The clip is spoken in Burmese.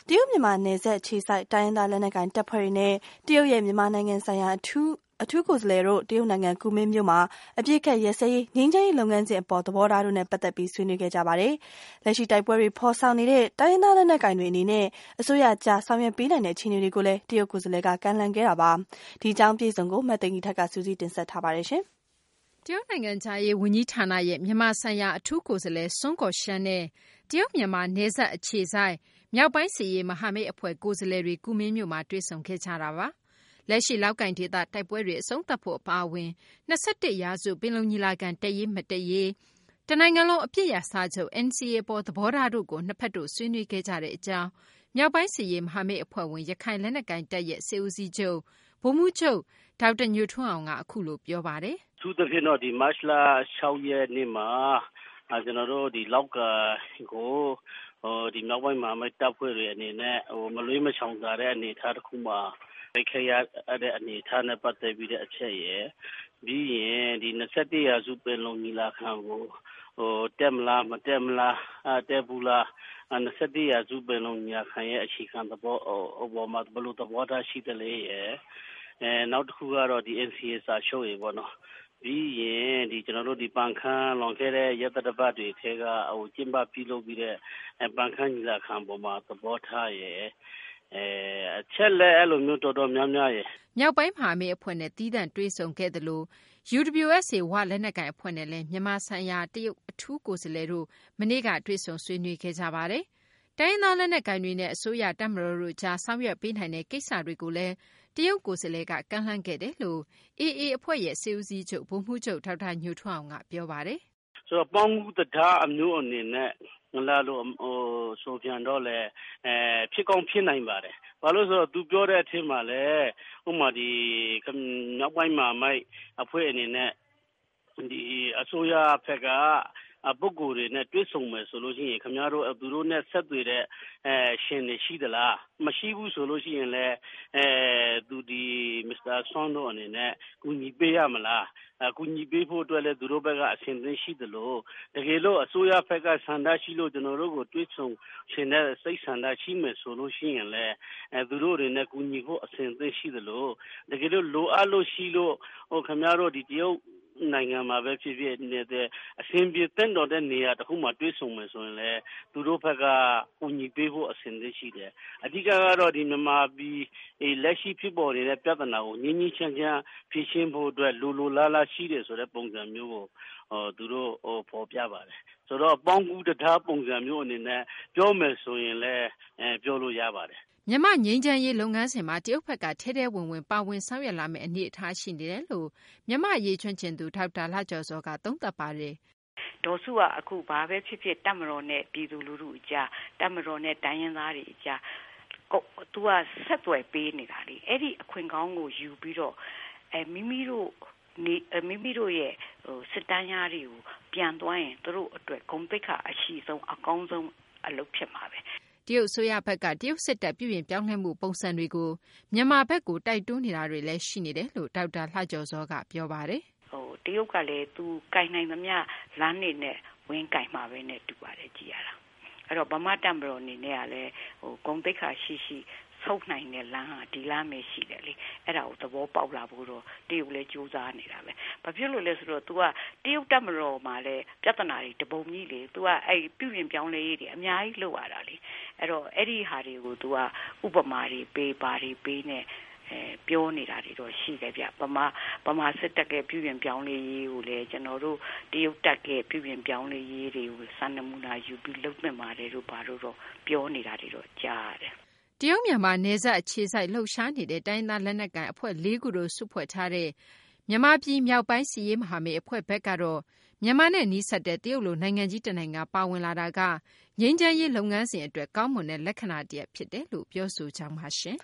တရုတ်မြန်မာနယ်စပ်ခြေစိုက်တိုင်းရင်းသားလက်နက်ကိုင်တပ်ဖွဲ့တွေနဲ့တရုတ်ရဲ့မြန်မာနိုင်ငံဆိုင်ရာအထူးကိုယ်စားလှယ်တို့တရုတ်နိုင်ငံကူမင်းမြို့မှာအပြစ်ခတ်ရဲစဲရေးငြိမ်းချမ်းရေးလုပ်ငန်းစဉ်အပေါ်သဘောထားတို့နဲ့ပတ်သက်ပြီးဆွေးနွေးခဲ့ကြပါတယ်။လက်ရှိတိုက်ပွဲတွေဖော်ဆောင်နေတဲ့တိုင်းရင်းသားလက်နက်ကိုင်တွေအနေနဲ့အစိုးရကြားဆောင်ရွက်ပေးနိုင်တဲ့အခြေအနေတွေကိုလည်းတရုတ်ကိုယ်စားလှယ်ကကမ်းလှမ်းခဲ့တာပါ။ဒီအကြောင်းပြည်စုံကိုမသိင်္ဂီထက်ကစူးစီးတင်ဆက်ထားပါတယ်ရှင်။တရုတ်နိုင်ငံခြားရေးဝန်ကြီးဌာနရဲ့မြန်မာဆိုင်ရာအထူးကိုယ်စားလှယ်စွန်းကော်ရှန်းနဲ့တရုတ်မြန်မာနယ်စပ်အခြေစိုက်မြောက်ပိုင်းစစ်ရေးမဟာမိတ်အဖွဲ့ကိုယ်စားလှယ်တွေကူမင်းမြို့မှာတွေ့ဆုံခဲ့ကြတာပါ။လက်ရှိလောက်ကင်ဒေသတိုက်ပွဲတွေအဆုံးသတ်ဖို့အပါအဝင်21ရာစုပင်လုံညီလာခံတက်ရေးမတက်ရေးတနိုင်ငံလုံးအပြစ်ရစာချုပ် NCA ပေါ်သဘောထားတို့ကိုနှစ်ဖက်တို့ဆွေးနွေးခဲ့ကြတဲ့အကြောင်းမြောက်ပိုင်းစစ်ရေးမဟာမိတ်အဖွဲ့ဝင်ရခိုင်လက်နက်ကိုင်တပ်ရဲ့စစ်ဦးစီးချုပ်ဗိုလ်မှူးချုပ်ဒေါက်တာညိုထွန်းအောင်ကအခုလိုပြောပါတယ်။သူသဖြင့်တော့ဒီမတ်လ6ရက်နေ့မှာကျွန်တော်တို့ဒီလောက်ကကိုဒီနောက်ပိုင်းမှာမဲ့တပ်ဖွဲ့တွေအနေနဲ့မလွေးမချောင်သာတဲ့အနေအထားတစ်ခုမှာတိုက်ခိုက်ရတဲ့အနေအထားနဲ့ပတ်သက်ပြီးတဲ့အချက်ရယ်ပြီးရင်ဒီ21ရာစုပင်လုံညီလာခံကိုတက်မလားမတက်မလားတက်ဘူးလား21ရာစုပင်လုံညီလာခံရဲ့အခြေခံသဘောပေါ်မှာဘယ်လိုသဘောထားရှိသလဲရယ်နောက်တစ်ခုကတော့ဒီ NCA စာချုပ်ရယ်ပေါ့နော်ပြီးရင်ဒီကျွန်တော်တို့ဒီပန်ခမ်းလွန်ခဲ့တဲ့ရက်သတ္တပတ်တွေထဲကကျင်းပပြုလုပ်ပြီးတဲ့ပန်ခမ်းညီလာခံပေါ်မှာသဘောထားရယ်အချက်လက်အဲ့လိုမျိုးတော်တော်များများရယ်မြောက်ပိုင်းမဟာမိတ်အဖွဲ့နဲ့တီးသန့်တွဲဆုံခဲ့တယ်လို့ UWSA ဝလက်နက်ကိုင်အဖွဲ့နဲ့လည်းမြန်မာဆိုင်ရာတရုတ်အထူးကိုယ်စားလှယ်တို့မနေ့ကတွဲဆုံဆွေးနွေးခဲ့ကြပါတယ်။တိုင်းရင်းသားလက်နက်ကိုင်တွေနဲ့အစိုးရတပ်မတော်တို့ကြားဆောင်ရွက်ပေးနိုင်တဲ့ကိစ္စတွေကိုလည်းတရုတ်ကိုယ်စားလှယ်ကကမ်းလှမ်းခဲ့တယ်လို့ AA အဖွဲ့ရဲ့စစ်ဦးစီးချုပ်ဗိုလ်မှူးချုပ်ဒေါက်တာညိုထွန်းအောင်ကပြောပါတယ်။ဆိုတော့ပေါင်းကူးတရားအမျိုးအနေနဲ့လာလို့ဆိုပြန်တော့လေဖြစ်ကောင်းဖြစ်နိုင်ပါတယ်။ဘာလို့ဆိုတော့သူပြောတဲ့အထက်မှာလေဥမာဒီနောက်ပိုင်းမှာမိုက်အဖွဲ့အနေနဲ့ဒီအစိုးရဘက်ကပုဂ္ဂိုလ်တွေနဲ့တွေ့ဆုံမယ်ဆိုလို့ရှိရင်ခင်ဗျားတို့သူတို့နဲ့ဆက်သွယ်တဲ့ရှင်တွေရှိသလားမရှိဘူးဆိုလို့ရှိရင်လည်းသူဒီမစ္စတာဆွန်တို့အနေနဲ့ကူညီပေးရမလားကူညီပေးဖို့အတွက်လည်းသူတို့ဘက်ကအဆင်သင့်ရှိသလိုတကယ်လို့အစိုးရဘက်ကဆန္ဒရှိလို့ကျွန်တော်တို့ကိုတွေ့ဆုံရှင်တဲ့စိတ်ဆန္ဒရှိမယ်ဆိုလို့ရှိရင်လည်းသူတို့တွေနဲ့ကူညီဖို့အဆင်သင့်ရှိသလိုတကယ်လို့လိုအပ်လို့ရှိလို့ခင်ဗျားတို့ဒီတရုတ်နိုင်ငံမှာပဲဖြစ်ဖြစ်နေတဲ့အဆင်ပြေတဲ့တော်တဲ့နေရာတစ်ခုမှာတွေ့ဆုံမယ်ဆိုရင်လည်းသူတို့ဘက်ကကူညီပေးဖို့အဆင်သင့်ရှိတယ်အဓိကကတော့ဒီမြန်မာပြည်လက်ရှိဖြစ်ပေါ်နေတဲ့ပြဿနာကိုငြင်းငြင်းချမ်းချမ်းဖြေရှင်းဖို့အတွက်လိုလားလားရှိတယ်ဆိုတဲ့ပုံစံမျိုးကိုသူတို့ပေါ်ပြပါတယ်ဆိုတော့ပေါင်းကူးတရားပုံစံမျိုးအနေနဲ့ပြောမယ်ဆိုရင်လည်းပြောလို့ရပါတယ်မြန်မာငြိမ်းချမ်းရေးလုပ်ငန်းစဉ်မှာတရုတ်ဘက်ကထဲထဲဝင်ဝင်ပါဝင်ဆောင်ရွက်လာမယ့်အနေအထားရှိနေတယ်လို့မြန်မာရေးချွမ်းကျင်သူဒေါက်တာလှကျော်စောကသုံးသပ်ပါတယ်ဒေါ်စုကအခုဘာပဲဖြစ်ဖြစ်တပ်မတော်နဲ့ပြည်သူလူထုအကြားတပ်မတော်နဲ့တိုင်းရင်းသားတွေအကြားသူကဆက်သွယ်ပေးနေတာလေအဲ့ဒီအခွင့်ကောင်းကိုယူပြီးတော့မိမိတို့ရဲ့စစ်တမ်းရတွေကိုပြန်သွားရင်သူတို့အတွက်ဂုဏ်သိက္ခာအရှိဆုံးအကောင်းဆုံးအလုပ်ဖြစ်မှာပဲတရုတ်အစိုးရဘက်ကတရုတ်စစ်တပ်ပြုပြင်ပြောင်းလဲမှုပုံစံတွေကိုမြန်မာဘက်ကိုတိုက်တွန်းနေတာတွေလည်းရှိနေတယ်လို့ဒေါက်တာလှကျော်စောကပြောပါတယ်တရုတ်ကလည်းသူကင်နိုင်သမျှလမ်းနေနဲ့ဝင်ကင်မှာပဲနဲ့တူပါတယ်ကြည်ရတာအဲ့တော့ဗမာတပ်မတော်အနေနဲ့ကလည်းဂုဏ်သိက္ခာရှိဆုပ်နိုင်တဲ့လမ်းဟာဒီလမ်းပဲရှိတယ်လေအဲ့ဒါကိုသဘောပေါက်လာဖို့တော့တရုတ်လည်းကြိုးစားနေတာပဲဘာဖြစ်လို့လဲဆိုတော့ तू ကတရုတ်တပ်မတော်မှာလည်းပြဿနာတွေတပုံကြီးလေ तू ကအဲ့ပြုပြင်ပြောင်းလဲရေးတွေအများကြီးလုပ်ရတာလေအဲ့တော့အဲ့ဒီဟာတွေကို तू ကဥပမာတွေပေးပါတွေပေးနဲ့ပြောနေတာတွေတော့ရှိတယ်ဗျဗမာစစ်တပ်ကပြုပြင်ပြောင်းလဲရေးကိုလည်းကျွန်တော်တို့တရုတ်တပ်ကပြုပြင်ပြောင်းလဲရေးတွေကိုစံနမူနာယူပြီးလုပ်နေပါတယ်လို့ဘာလို့တော့ပြောနေတာတွေတော့ကြားရတယ်တရုတ်မြန်မာနယ်စပ်အခြေစိုက်လှုပ်ရှားနေတဲ့တိုင်းသားလက်နက်ကိုင်အဖွဲ့၄ခုတို့စုဖွဲ့ထားတဲ့မြန်မာပြည်မြောက်ပိုင်းစစ်ရေးမဟာမိတ်အဖွဲ့ဘက်ကတော့မြန်မာနဲ့နီးစပ်တဲ့တရုတ်လိုနိုင်ငံကြီးတစ်နိုင်ငံပါဝင်လာတာကငြိမ်းချမ်းရေးလုပ်ငန်းစဉ်အတွက်ကောင်းမွန်တဲ့လက္ခဏာတစ်ရပ်ဖြစ်တယ်လို့ပြောဆိုကြပါရှင်